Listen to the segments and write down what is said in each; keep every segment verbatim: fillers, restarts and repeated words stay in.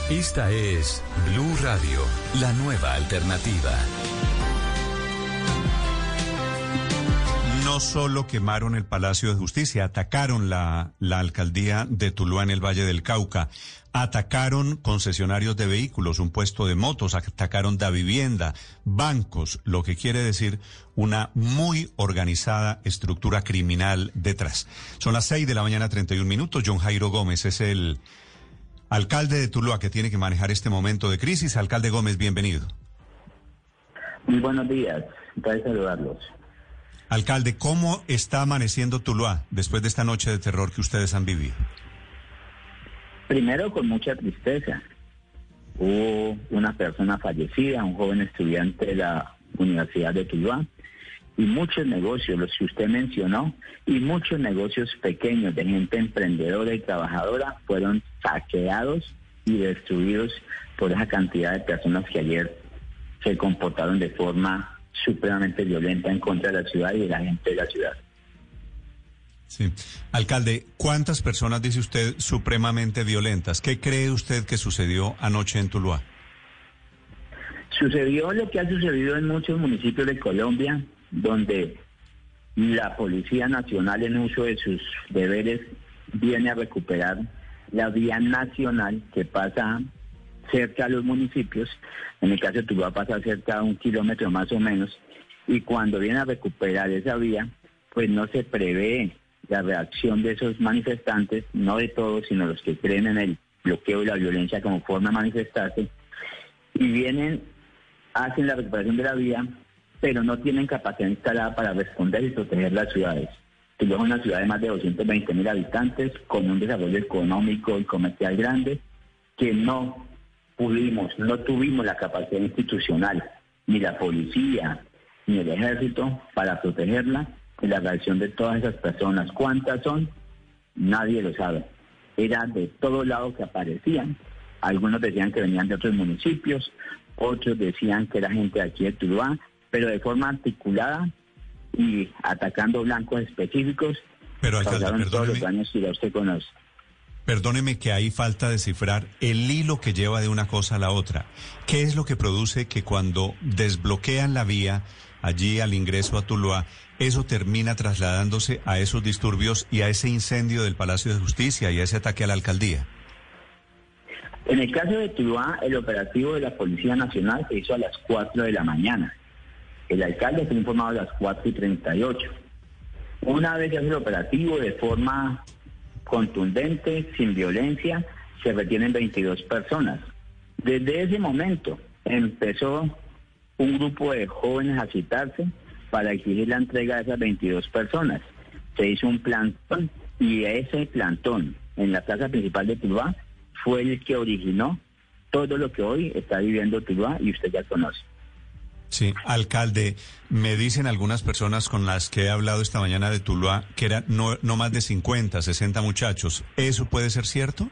Esta es Blue Radio, la nueva alternativa. No solo quemaron el Palacio de Justicia, atacaron la, la alcaldía de Tuluá en el Valle del Cauca, atacaron concesionarios de vehículos, un puesto de motos, atacaron Da Vivienda, bancos, lo que quiere decir una muy organizada estructura criminal detrás. Son las seis de la mañana, treinta y un minutos. John Jairo Gómez es el alcalde de Tuluá que tiene que manejar este momento de crisis. Alcalde Gómez, bienvenido. Muy buenos días, gracias por saludarlos. Alcalde, ¿cómo está amaneciendo Tuluá después de esta noche de terror que ustedes han vivido? Primero, con mucha tristeza. Hubo una persona fallecida, un joven estudiante de la Universidad de Tuluá, y muchos negocios, los que usted mencionó, y muchos negocios pequeños de gente emprendedora y trabajadora fueron saqueados y destruidos por esa cantidad de personas que ayer se comportaron de forma supremamente violenta en contra de la ciudad y de la gente de la ciudad. Sí. Alcalde, ¿cuántas personas, dice usted, supremamente violentas? ¿Qué cree usted que sucedió anoche en Tuluá? Sucedió lo que ha sucedido en muchos municipios de Colombia, donde la Policía Nacional, en uso de sus deberes, viene a recuperar la vía nacional que pasa cerca a los municipios. En el caso de Tuluá pasa cerca a un kilómetro más o menos, y cuando viene a recuperar esa vía, pues no se prevé la reacción de esos manifestantes, no de todos, sino los que creen en el bloqueo y la violencia como forma de manifestarse, y vienen, hacen la recuperación de la vía, pero no tienen capacidad instalada para responder y proteger las ciudades. Tuluá es una ciudad de más de doscientos veinte mil habitantes, con un desarrollo económico y comercial grande, que no pudimos, no tuvimos la capacidad institucional, ni la policía, ni el ejército, para protegerla de la reacción de todas esas personas. ¿Cuántas son? Nadie lo sabe. Era de todos lados que aparecían. Algunos decían que venían de otros municipios, otros decían que era gente de aquí de Tuluá, pero de forma articulada y atacando blancos específicos. Pero, alcalde, causaron todos los perdóneme. daños que ya usted conoce. Perdóneme que ahí falta descifrar el hilo que lleva de una cosa a la otra. ¿Qué es lo que produce que cuando desbloquean la vía allí al ingreso a Tuluá, eso termina trasladándose a esos disturbios y a ese incendio del Palacio de Justicia y a ese ataque a la alcaldía? En el caso de Tuluá, el operativo de la Policía Nacional se hizo a las cuatro de la mañana. El alcalde fue informado a las cuatro y treinta y ocho. Una vez que hace el operativo de forma contundente, sin violencia, se retienen veintidós personas. Desde ese momento empezó un grupo de jóvenes a citarse para exigir la entrega de esas veintidós personas. Se hizo un plantón y ese plantón en la plaza principal de Tuluá fue el que originó todo lo que hoy está viviendo Tuluá y usted ya conoce. Sí, alcalde, me dicen algunas personas con las que he hablado esta mañana de Tuluá que eran no, no más de cincuenta, sesenta muchachos. ¿Eso puede ser cierto?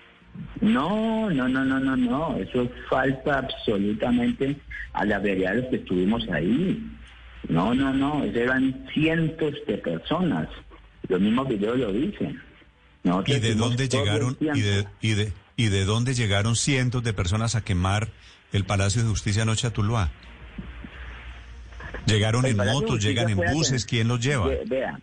No, no, no, no, no, no. Eso falta absolutamente a la realidad de los que estuvimos ahí. No, no, no. Eso eran cientos de personas. Los mismos videos lo dicen. Nosotros ¿Y de dónde llegaron y de, y de y de dónde llegaron cientos de personas a quemar el Palacio de Justicia anoche a Tuluá? ¿Llegaron en motos, llegan en buses? ¿Quién los lleva? Vea,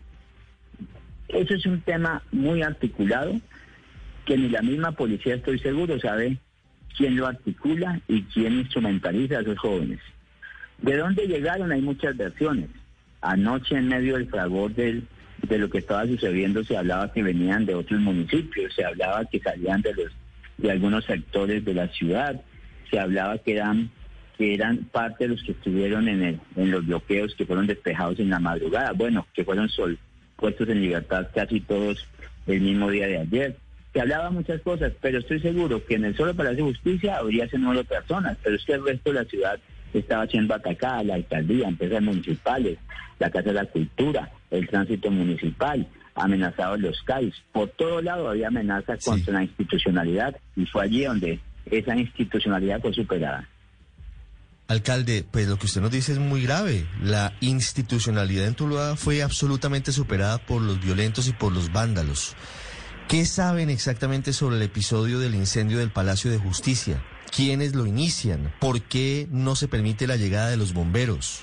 eso es un tema muy articulado que ni la misma policía, estoy seguro, sabe quién lo articula y quién instrumentaliza a esos jóvenes. ¿De dónde llegaron? Hay muchas versiones. Anoche, en medio del fragor del, de lo que estaba sucediendo, se hablaba que venían de otros municipios, se hablaba que salían de los de algunos sectores de la ciudad, se hablaba que eran que eran parte de los que estuvieron en el, en los bloqueos que fueron despejados en la madrugada, bueno, que fueron sol, puestos en libertad casi todos el mismo día de ayer. Se hablaba muchas cosas, pero estoy seguro que en el solo Palacio de Justicia habría ese número de personas, pero es que el resto de la ciudad estaba siendo atacada, la alcaldía, empresas municipales, la Casa de la Cultura, el tránsito municipal, amenazados los C A I S. Por todo lado había amenazas contra sí. la institucionalidad, y fue allí donde esa institucionalidad fue superada. Alcalde, pues lo que usted nos dice es muy grave. La institucionalidad en Tuluá fue absolutamente superada por los violentos y por los vándalos. ¿Qué saben exactamente sobre el episodio del incendio del Palacio de Justicia? ¿Quiénes lo inician? ¿Por qué no se permite la llegada de los bomberos?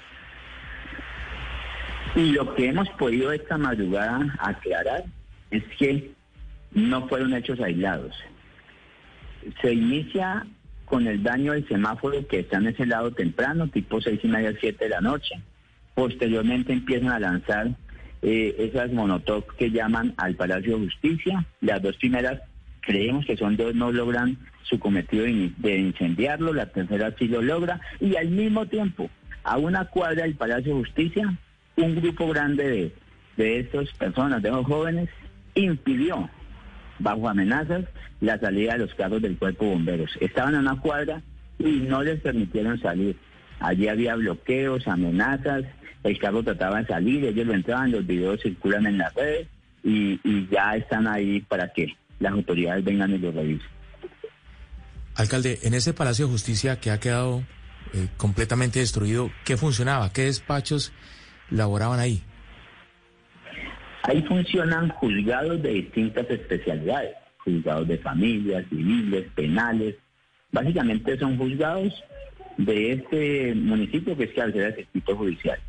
Y lo que hemos podido esta madrugada aclarar es que no fueron hechos aislados. Se inicia con el daño del semáforo que está en ese lado temprano, tipo seis y media, siete de la noche. Posteriormente empiezan a lanzar eh, esas monotop que llaman al Palacio de Justicia. Las dos primeras creemos que son dos, no logran su cometido de, de incendiarlo, la tercera sí lo logra, y al mismo tiempo, a una cuadra del Palacio de Justicia, un grupo grande de, de estas personas, de los jóvenes, impidió, bajo amenazas, la salida de los carros del Cuerpo de Bomberos. Estaban a una cuadra y no les permitieron salir. Allí había bloqueos, amenazas, el carro trataba de salir, ellos lo entraban, los videos circulan en las redes y, y ya están ahí para que las autoridades vengan y lo revisen. Alcalde, en ese Palacio de Justicia que ha quedado eh, completamente destruido, ¿qué funcionaba? ¿Qué despachos laboraban ahí? Ahí funcionan juzgados de distintas especialidades, juzgados de familias, civiles, penales. Básicamente son juzgados de este municipio que es cabecera del distrito judicial.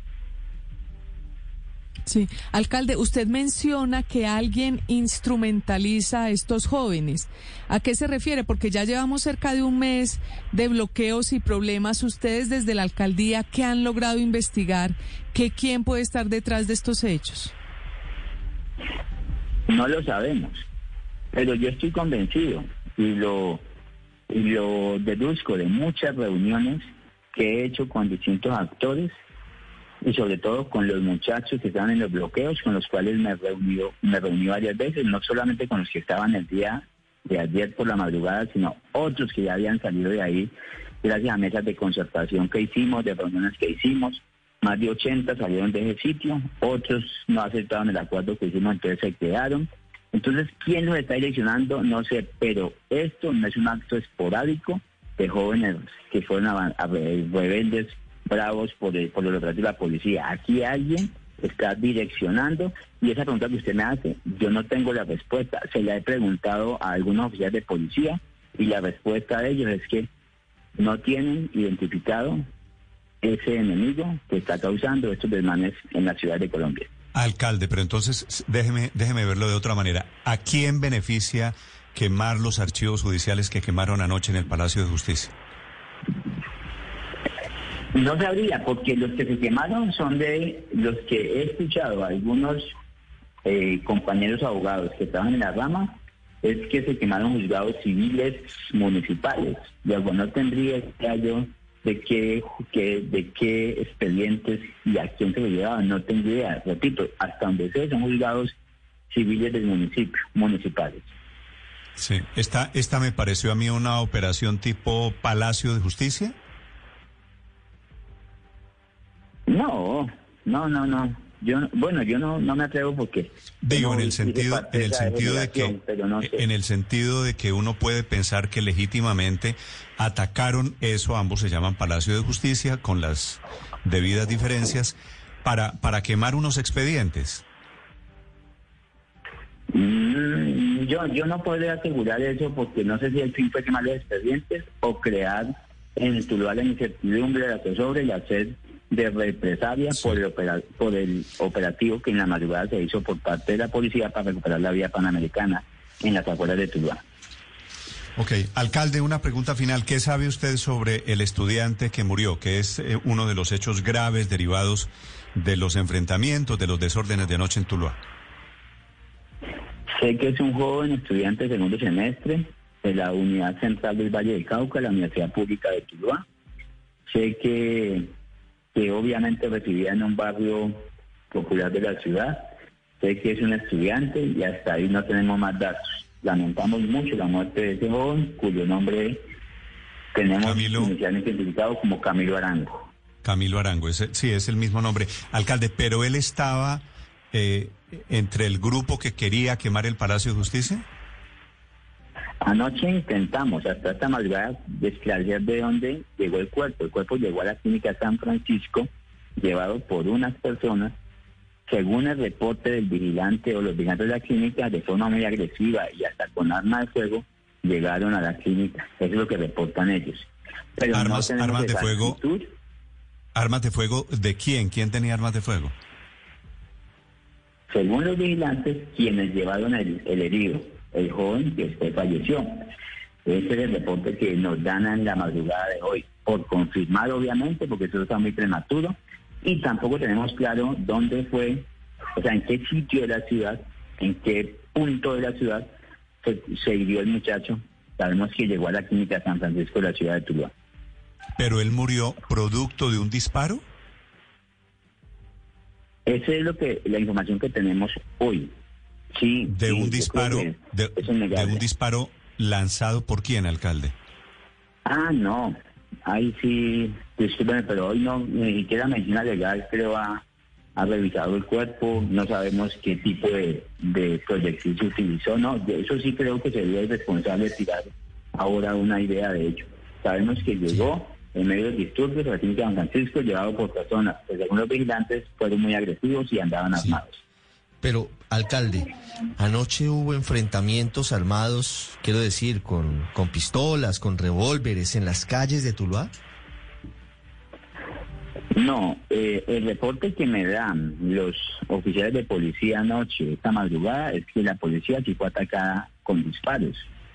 Sí, alcalde, usted menciona que alguien instrumentaliza a estos jóvenes. ¿A qué se refiere? Porque ya llevamos cerca de un mes de bloqueos y problemas. Ustedes desde la alcaldía, ¿qué han logrado investigar? ¿Que quién puede estar detrás de estos hechos? No lo sabemos, pero yo estoy convencido y lo, y lo deduzco de muchas reuniones que he hecho con distintos actores y sobre todo con los muchachos que estaban en los bloqueos, con los cuales me reuní, me reuní varias veces, no solamente con los que estaban el día de ayer por la madrugada, sino otros que ya habían salido de ahí, gracias a mesas de concertación que hicimos, de reuniones que hicimos. Más de ochenta salieron de ese sitio, otros no aceptaron el acuerdo que hicimos, entonces se quedaron. Entonces, ¿quién los está direccionando? No sé, pero esto no es un acto esporádico de jóvenes que fueron a, a, a rebeldes bravos por, el, por lo operativo de la policía. Aquí alguien está direccionando y esa pregunta que usted me hace, yo no tengo la respuesta. Se la he preguntado a algunos oficiales de policía y la respuesta de ellos es que no tienen identificado ese enemigo que está causando estos desmanes en la ciudad de Colombia. Alcalde, pero entonces déjeme, déjeme verlo de otra manera. ¿A quién beneficia quemar los archivos judiciales que quemaron anoche en el Palacio de Justicia? No sabría, porque los que se quemaron son de los que he escuchado a algunos eh, compañeros abogados que estaban en la rama, es que se quemaron juzgados civiles municipales. Luego no tendría idea yo de qué, qué, de qué expedientes y a quién se lo llevaban, no tengo idea. Repito, hasta donde sé son juzgados civiles del municipio, municipales. Sí, esta, esta me pareció a mí una operación tipo Palacio de Justicia. No, no, no, no. Yo, bueno, yo no, no me atrevo porque digo no, en el sentido, en el sentido de que, no sé. en el sentido de que uno puede pensar que legítimamente atacaron eso, ambos se llaman Palacio de Justicia, con las debidas diferencias, para para quemar unos expedientes. Mm, yo, yo no puedo asegurar eso porque no sé si el fin fue quemar los expedientes o crear en Tuluá la incertidumbre, la zozobra y la sed de represalia sí. por, el opera, por el operativo que en la madrugada se hizo por parte de la policía para recuperar la vía panamericana en las afueras de Tuluá. Ok, alcalde, una pregunta final. ¿Qué sabe usted sobre el estudiante que murió, que es eh, uno de los hechos graves derivados de los enfrentamientos, de los desórdenes de anoche en Tuluá? Sé que es un joven estudiante de segundo semestre de la Unidad Central del Valle del Cauca, la Universidad Pública de Tuluá. Sé que que obviamente residía en un barrio popular de la ciudad. Sé que es un estudiante y hasta ahí no tenemos más datos. Lamentamos mucho la muerte de ese joven, cuyo nombre tenemos Camilo, inicialmente identificado como Camilo Arango. Camilo Arango, ese, sí, es el mismo nombre. Alcalde, pero él estaba eh, entre el grupo que quería quemar el Palacio de Justicia. Anoche intentamos hasta esta madrugada esclarecer de dónde llegó el cuerpo. El cuerpo llegó a la clínica San Francisco, llevado por unas personas según el reporte del vigilante o los vigilantes de la clínica, de forma muy agresiva y hasta con arma de fuego, llegaron a la clínica. Eso es lo que reportan ellos. Pero armas, no armas de esa fuego. actitud. ¿Armas de fuego de quién? ¿Quién tenía armas de fuego? Según los vigilantes, quienes llevaron el, el herido, el joven que después falleció. Ese es el reporte que nos dan en la madrugada de hoy, por confirmar obviamente, porque eso está muy prematuro, y tampoco tenemos claro dónde fue, o sea, en qué sitio de la ciudad, en qué punto de la ciudad se, se hirió el muchacho. Sabemos que llegó a la clínica San Francisco de la ciudad de Tuluá. ¿Pero él murió producto de un disparo? Esa es lo que la información que tenemos hoy. Sí. De sí, un disparo, de, de, de un disparo lanzado por quién, alcalde. Ah, no. Ahí sí, discúlpeme, pero hoy no, ni siquiera medicina legal creo ha, ha revisado el cuerpo, no sabemos qué tipo de, de proyectil se utilizó, no, de eso sí creo que sería irresponsable tirar ahora una idea de ello. Sabemos que llegó en medio de disturbios a la clínica de San Francisco, llevado por personas, pues según los vigilantes fueron muy agresivos y andaban Sí. armados. Pero, alcalde, anoche hubo enfrentamientos armados, quiero decir, con, con pistolas, con revólveres en las calles de Tuluá. No, eh, el reporte que me dan los oficiales de policía anoche, esta madrugada, es que la policía sí fue atacada con disparos.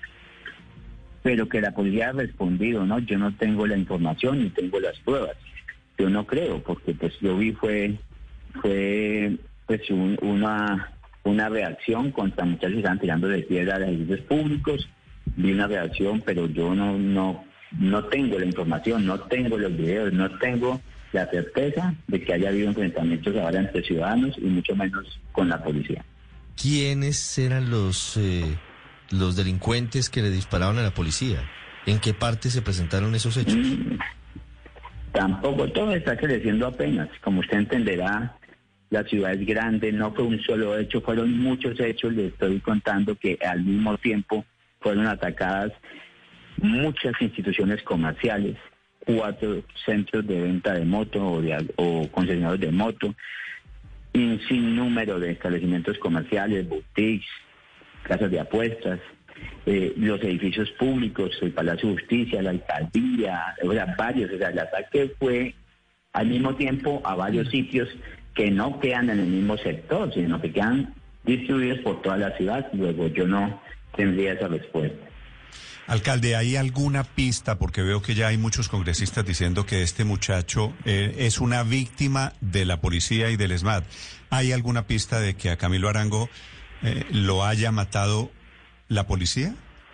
Pero que la policía ha respondido, ¿no? Yo no tengo la información ni tengo las pruebas. Yo no creo, porque pues yo vi fue, fue pues un, una, una reacción contra muchachos que estaban tirando de piedra a los edificios públicos. Vi una reacción, pero yo no, no, no tengo la información, no tengo los videos, no tengo la certeza de que haya habido enfrentamientos ahora entre ciudadanos y mucho menos con la policía. ¿Quiénes eran los, eh, los delincuentes que le dispararon a la policía? ¿En qué parte se presentaron esos hechos? Mm, tampoco, todo está creciendo apenas. Como usted entenderá, la ciudad es grande, no fue un solo hecho, fueron muchos hechos. Le estoy contando que al mismo tiempo fueron atacadas muchas instituciones comerciales, cuatro centros de venta de moto o, de, o concesionarios de moto, un sinnúmero de establecimientos comerciales, boutiques, casas de apuestas, eh, los edificios públicos, el Palacio de Justicia, la alcaldía, o sea, varios. O sea, el ataque fue al mismo tiempo a varios sitios que no quedan en el mismo sector, sino que quedan distribuidos por toda la ciudad. Luego yo no tendría esa respuesta. Alcalde, ¿hay alguna pista? Porque veo que ya hay muchos congresistas diciendo que este muchacho eh, es una víctima de la policía y del ESMAD. ¿Hay alguna pista de que a Camilo Arango eh, lo haya matado la policía?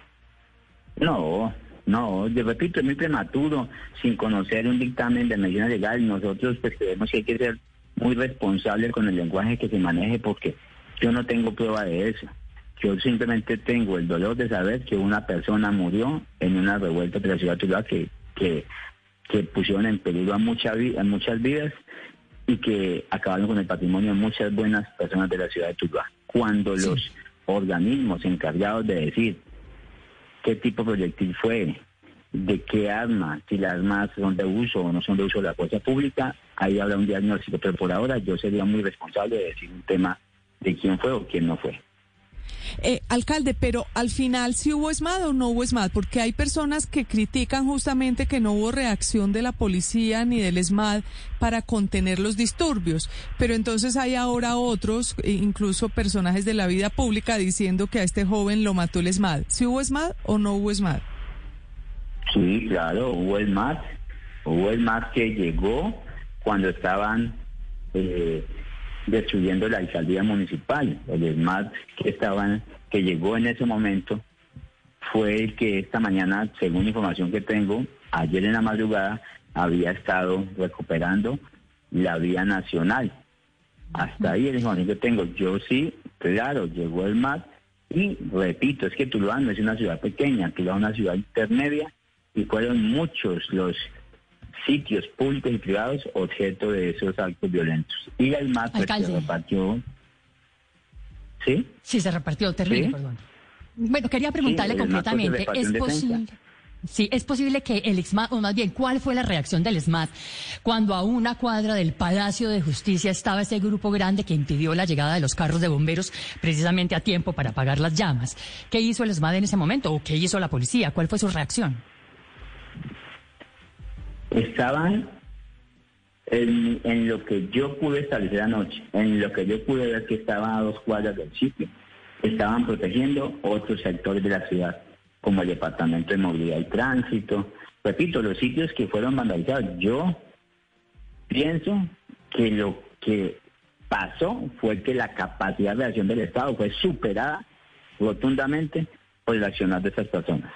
No, no, yo repito, es muy prematuro, sin conocer un dictamen de medicina legal. Nosotros pues creemos que hay que ser muy responsable con el lenguaje que se maneje, porque yo no tengo prueba de eso. Yo simplemente tengo el dolor de saber que una persona murió en una revuelta de la ciudad de Tuluá que, que, que pusieron en peligro a, mucha, a muchas vidas y que acabaron con el patrimonio de muchas buenas personas de la ciudad de Tuluá. Cuando sí. los organismos encargados de decir qué tipo de proyectil fue, de qué arma, si las armas son de uso o no son de uso de la fuerza pública, ahí habrá un diagnóstico. Pero por ahora yo sería muy responsable de decir un tema de quién fue o quién no fue. Eh, alcalde, pero al final, ¿sí hubo ESMAD o no hubo ESMAD? Porque hay personas que critican justamente que no hubo reacción de la policía ni del ESMAD para contener los disturbios, pero entonces hay ahora otros, incluso personajes de la vida pública, diciendo que a este joven lo mató el ESMAD. ¿Sí hubo ESMAD o no hubo ESMAD? Sí, claro, hubo ESMAD. Hubo ESMAD que llegó cuando estaban Eh, destruyendo la alcaldía municipal. El ESMAD que estaban, que llegó en ese momento fue el que esta mañana, según información que tengo, ayer en la madrugada había estado recuperando la vía nacional. Hasta ahí es la información que tengo. Yo sí, claro, llegó el ESMAD y repito, es que Tuluá no es una ciudad pequeña, Tuluá es una ciudad intermedia y fueron muchos los sitios públicos y privados objeto de esos actos violentos. Y el ESMAD pues, se repartió. ¿Sí? Sí, se repartió, terrible, ¿Sí? perdón. Bueno, quería preguntarle sí, concretamente, ¿es posible? Sí, es posible que el ESMAD, o más bien, ¿cuál fue la reacción del ESMAD cuando a una cuadra del Palacio de Justicia estaba ese grupo grande que impidió la llegada de los carros de bomberos precisamente a tiempo para apagar las llamas? ¿Qué hizo el ESMAD en ese momento o qué hizo la policía? ¿Cuál fue su reacción? Estaban en, en lo que yo pude establecer anoche, en lo que yo pude ver que estaban a dos cuadras del sitio, estaban protegiendo otros sectores de la ciudad, como el Departamento de Movilidad y Tránsito. Repito, los sitios que fueron vandalizados. Yo pienso que lo que pasó fue que la capacidad de acción del Estado fue superada rotundamente por el accionar de estas personas.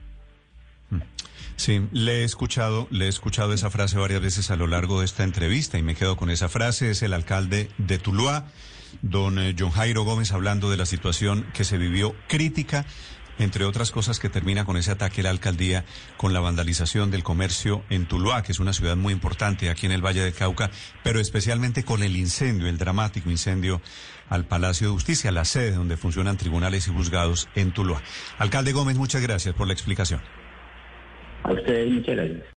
Sí, le he escuchado, le he escuchado esa frase varias veces a lo largo de esta entrevista y me quedo con esa frase. Es el alcalde de Tuluá, don John Jairo Gómez, hablando de la situación que se vivió crítica, entre otras cosas, que termina con ese ataque a la alcaldía, con la vandalización del comercio en Tuluá, que es una ciudad muy importante aquí en el Valle del Cauca, pero especialmente con el incendio, el dramático incendio al Palacio de Justicia, la sede donde funcionan tribunales y juzgados en Tuluá. Alcalde Gómez, muchas gracias por la explicación. A ustedes, muchas gracias.